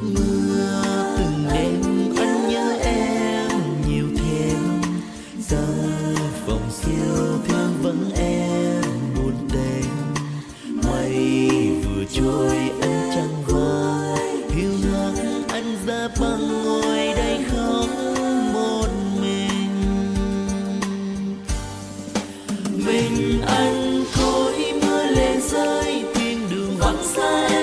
Mưa từng đêm anh nhớ em nhiều thêm, gian phòng siêu thương vắng em buồn đêm. Mây vừa trôi anh chẳng vơi, hiu hắt anh ra băng ngồi đây khóc một mình. Mình anh thôi mưa lên rơi, thiên đường vắng xa em.